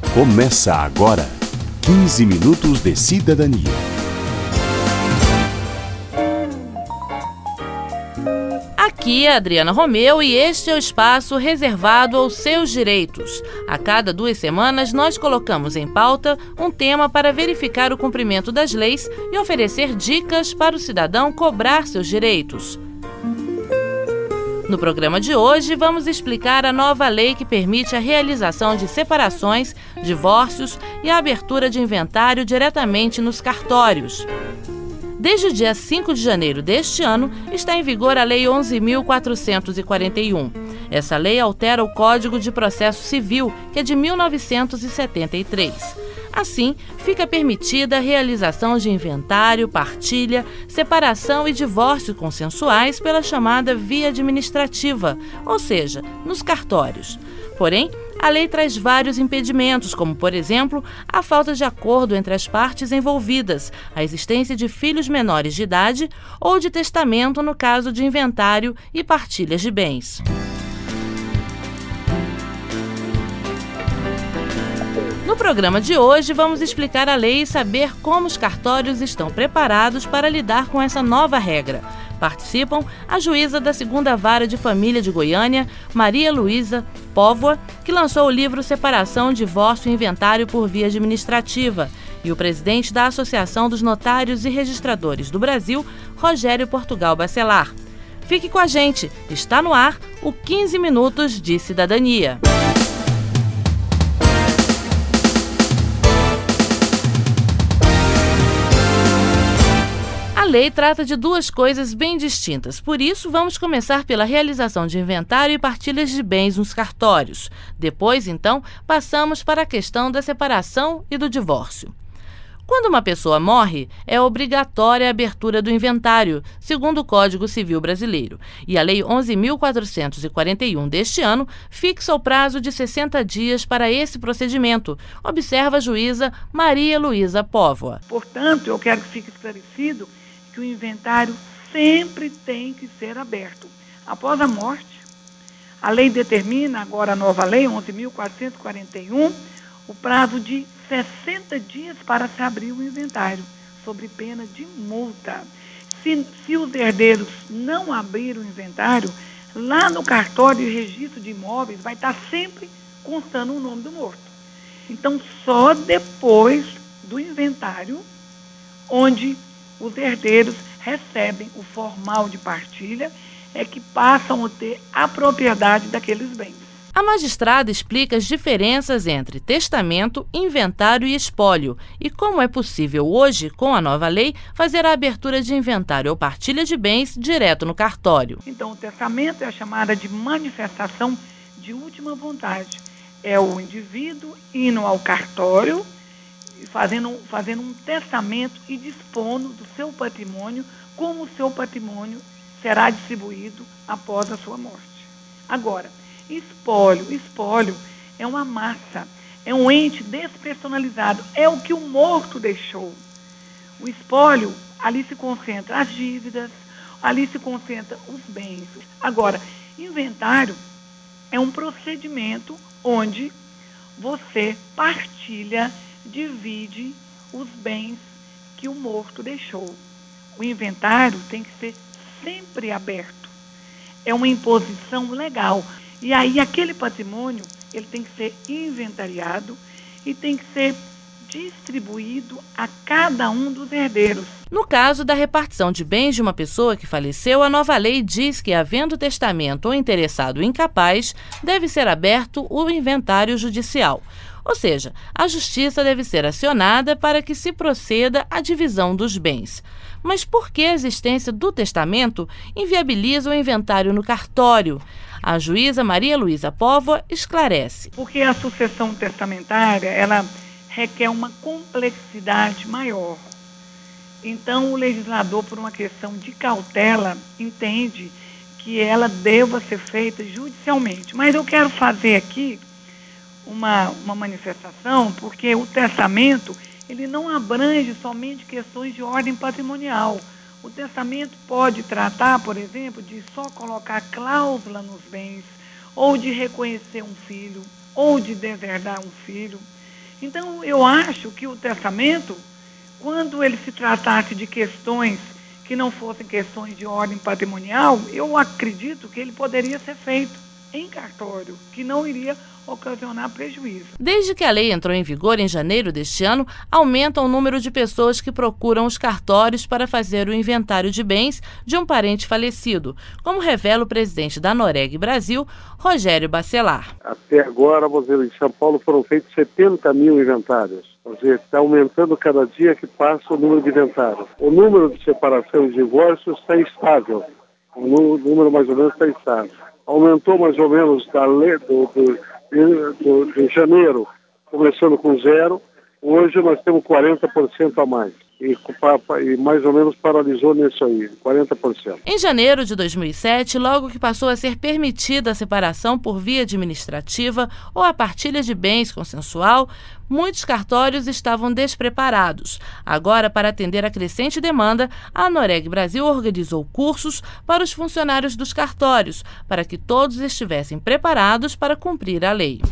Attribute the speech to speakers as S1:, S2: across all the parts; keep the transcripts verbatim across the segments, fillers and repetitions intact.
S1: Começa agora, quinze minutos de cidadania.
S2: Aqui é a Adriana Romeu e este é o espaço reservado aos seus direitos. A cada duas semanas nós colocamos em pauta um tema para verificar o cumprimento das leis e oferecer dicas para o cidadão cobrar seus direitos. No programa de hoje, vamos explicar a nova lei que permite a realização de separações, divórcios e a abertura de inventário diretamente nos cartórios. Desde o dia cinco de janeiro deste ano, está em vigor a Lei onze mil quatrocentos e quarenta e um. Essa lei altera o Código de Processo Civil, que é de mil novecentos e setenta e três. Assim, fica permitida a realização de inventário, partilha, separação e divórcio consensuais pela chamada via administrativa, ou seja, nos cartórios. Porém, a lei traz vários impedimentos, como, por exemplo, a falta de acordo entre as partes envolvidas, a existência de filhos menores de idade ou de testamento no caso de inventário e partilhas de bens. No programa de hoje, vamos explicar a lei e saber como os cartórios estão preparados para lidar com essa nova regra. Participam a juíza da segunda Vara de Família de Goiânia, Maria Luísa Póvoa, que lançou o livro Separação, Divórcio e Inventário por Via Administrativa, e o presidente da Associação dos Notários e Registradores do Brasil, Rogério Portugal Bacelar. Fique com a gente, está no ar o quinze minutos de cidadania. A lei trata de duas coisas bem distintas, por isso vamos começar pela realização de inventário e partilhas de bens nos cartórios. Depois, então, passamos para a questão da separação e do divórcio. Quando uma pessoa morre, é obrigatória a abertura do inventário, segundo o Código Civil Brasileiro, e a Lei onze mil quatrocentos e quarenta e um deste ano fixa o prazo de sessenta dias para esse procedimento, observa a juíza Maria Luísa Póvoa.
S3: Portanto, eu quero que fique esclarecido que o inventário sempre tem que ser aberto. Após a morte, a lei determina, agora a nova lei, onze mil quatrocentos e quarenta e um, o prazo de sessenta dias para se abrir o inventário, sob pena de multa. Se, se os herdeiros não abrirem o inventário, lá no cartório de registro de imóveis vai estar sempre constando o nome do morto. Então, só depois do inventário, onde os herdeiros recebem o formal de partilha, é que passam a ter a propriedade daqueles bens.
S2: A magistrada explica as diferenças entre testamento, inventário e espólio e como é possível hoje, com a nova lei, fazer a abertura de inventário ou partilha de bens direto no cartório.
S3: Então, o testamento é a chamada de manifestação de última vontade. É o indivíduo indo ao cartório, Fazendo, fazendo um testamento e dispondo do seu patrimônio, como o seu patrimônio será distribuído após a sua morte. Agora, espólio. Espólio é uma massa, é um ente despersonalizado, é o que o morto deixou. O espólio, ali se concentra as dívidas, ali se concentra os bens. Agora, inventário é um procedimento onde você partilha, divide os bens que o morto deixou. O inventário tem que ser sempre aberto. É uma imposição legal. E aí aquele patrimônio, ele tem que ser inventariado e tem que ser distribuído a cada um dos herdeiros.
S2: No caso da repartição de bens de uma pessoa que faleceu, a nova lei diz que, havendo testamento ou interessado incapaz, deve ser aberto o inventário judicial. Ou seja, a justiça deve ser acionada para que se proceda à divisão dos bens. Mas por que a existência do testamento inviabiliza o inventário no cartório? A juíza Maria Luísa Póvoa esclarece.
S3: Porque a sucessão testamentária, ela requer uma complexidade maior. Então, o legislador, por uma questão de cautela, entende que ela deva ser feita judicialmente. Mas eu quero fazer aqui Uma, uma manifestação, porque o testamento, ele não abrange somente questões de ordem patrimonial. O testamento pode tratar, por exemplo, de só colocar cláusula nos bens, ou de reconhecer um filho, ou de deserdar um filho. Então, eu acho que o testamento, quando ele se tratasse de questões que não fossem questões de ordem patrimonial, eu acredito que ele poderia ser feito em cartório, que não iria ocasionar prejuízo.
S2: Desde que a lei entrou em vigor em janeiro deste ano, aumenta o número de pessoas que procuram os cartórios para fazer o inventário de bens de um parente falecido, como revela o presidente da Anoreg Brasil, Rogério Bacelar.
S4: Até agora, vamos dizer, em São Paulo foram feitos setenta mil inventários. Quer dizer, está aumentando cada dia que passa o número de inventários. O número de separação e divórcio está estável. O número mais ou menos está estável. Aumentou mais ou menos da lei, do, do, de, do, de janeiro, começando com zero. Hoje nós temos quarenta por cento a mais. E, e mais ou menos paralisou nisso aí, quarenta por cento.
S2: Em janeiro de dois mil e sete, logo que passou a ser permitida a separação por via administrativa ou a partilha de bens consensual, muitos cartórios estavam despreparados. Agora, para atender a crescente demanda, a Anoreg Brasil organizou cursos para os funcionários dos cartórios, para que todos estivessem preparados para cumprir a lei.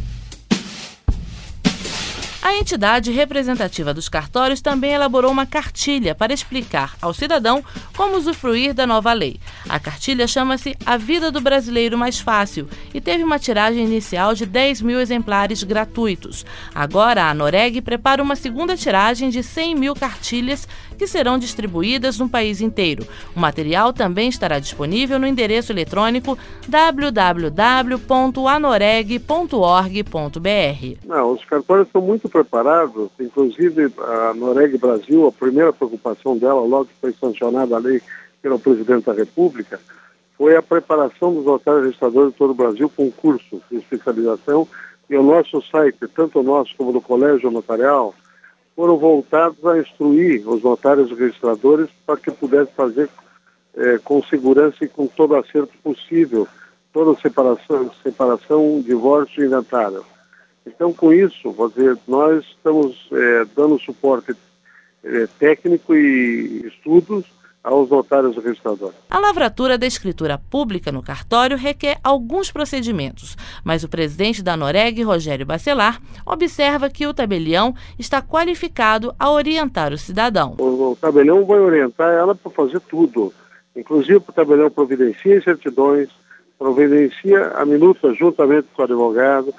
S2: A entidade representativa dos cartórios também elaborou uma cartilha para explicar ao cidadão como usufruir da nova lei. A cartilha chama-se A Vida do Brasileiro Mais Fácil e teve uma tiragem inicial de dez mil exemplares gratuitos. Agora, a Anoreg prepara uma segunda tiragem de cem mil cartilhas que serão distribuídas no país inteiro. O material também estará disponível no endereço eletrônico w w w ponto anoreg ponto org ponto b r.
S4: Não, os cartórios estão muito preparados, inclusive a Anoreg Brasil, a primeira preocupação dela, logo que foi sancionada a lei pelo presidente da República, foi a preparação dos notários registradores de todo o Brasil com curso de especialização, e o nosso site, tanto o nosso como do Colégio Notarial, foram voltados a instruir os notários e registradores para que pudessem fazer eh, com segurança e com todo acerto possível toda separação, separação, divórcio e inventário. Então, com isso, vou dizer, nós estamos eh, dando suporte eh, técnico e estudos aos notários e registradores.
S2: A lavratura da escritura pública no cartório requer alguns procedimentos, mas o presidente da Anoreg, Rogério Bacelar, observa que o tabelião está qualificado a orientar o cidadão.
S4: O, o tabelião vai orientar ela para fazer tudo, inclusive o tabelião providencia certidões, providencia a minuta juntamente com o advogado,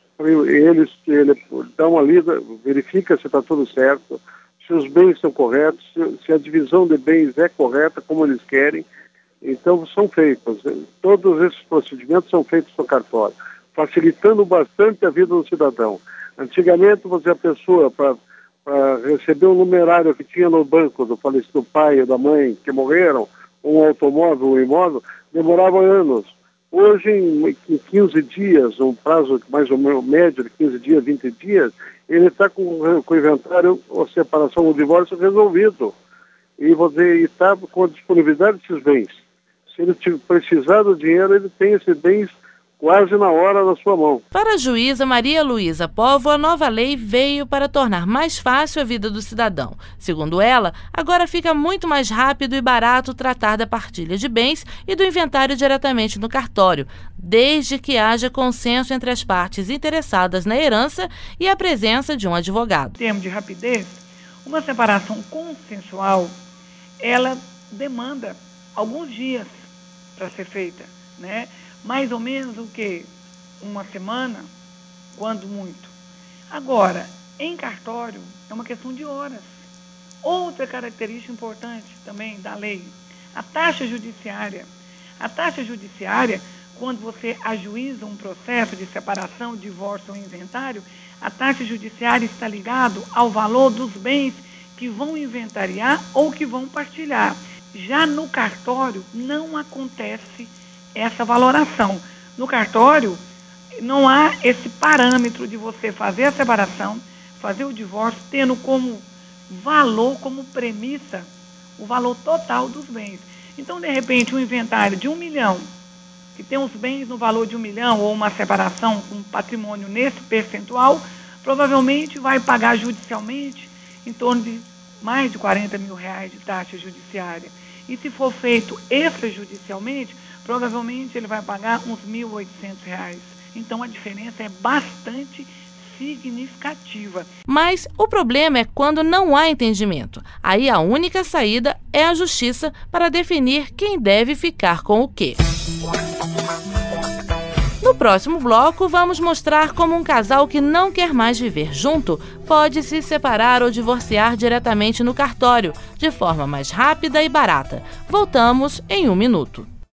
S4: ele, ele dá uma lida, verifica se está tudo certo, se os bens são corretos, se, se a divisão de bens é correta, como eles querem. Então, são feitos. Todos esses procedimentos são feitos no cartório, facilitando bastante a vida do cidadão. Antigamente, você, a pessoa, para receber o numerário que tinha no banco do falecido pai e da mãe que morreram, um automóvel, um imóvel, demorava anos. Hoje, em quinze dias, um prazo mais ou menos médio de quinze dias, vinte dias, ele está com, com o inventário, a separação, o divórcio resolvido. E você está com a disponibilidade desses bens. Se ele precisar do dinheiro, ele tem esses bens quase na hora na sua mão.
S2: Para a juíza Maria Luísa Povo, a nova lei veio para tornar mais fácil a vida do cidadão. Segundo ela, agora fica muito mais rápido e barato tratar da partilha de bens e do inventário diretamente no cartório, desde que haja consenso entre as partes interessadas na herança e a presença de um advogado.
S3: Em termos de rapidez, uma separação consensual, ela demanda alguns dias para ser feita, né? Mais ou menos o que? Uma semana, quando muito. Agora, em cartório, é uma questão de horas. Outra característica importante também da lei, a taxa judiciária. A taxa judiciária, quando você ajuiza um processo de separação, divórcio ou inventário, a taxa judiciária está ligada ao valor dos bens que vão inventariar ou que vão partilhar. Já no cartório, não acontece essa valoração. No cartório, não há esse parâmetro de você fazer a separação, fazer o divórcio, tendo como valor, como premissa, o valor total dos bens. Então, de repente, um inventário de um milhão, que tem os bens no valor de um milhão, ou uma separação com patrimônio nesse percentual, provavelmente vai pagar judicialmente em torno de mais de quarenta mil reais de taxa judiciária. E se for feito extrajudicialmente, provavelmente ele vai pagar uns mil e oitocentos reais. Então a diferença é bastante significativa.
S2: Mas o problema é quando não há entendimento. Aí a única saída é a justiça para definir quem deve ficar com o quê. No próximo bloco, vamos mostrar como um casal que não quer mais viver junto pode se separar ou divorciar diretamente no cartório, de forma mais rápida e barata. Voltamos em um minuto.